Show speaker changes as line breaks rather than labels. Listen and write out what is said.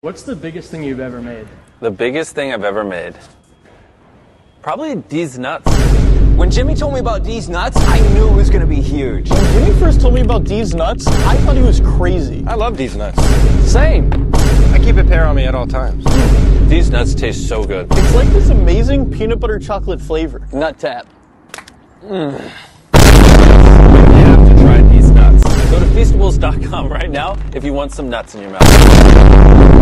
What's the biggest thing you've ever made?
The biggest thing I've ever made? Probably these nuts.
When Jimmy told me about D's nuts, I knew it was going to be huge.
When Jimmy first told me about D's nuts, I thought he was crazy.
I love D's nuts.
Same.
I keep a pair on me at all times.
These nuts taste so good.
It's like this amazing peanut butter chocolate flavor.
Nut tap.
You have to try these nuts. Go to Feastables.com right now if you want some nuts in your mouth.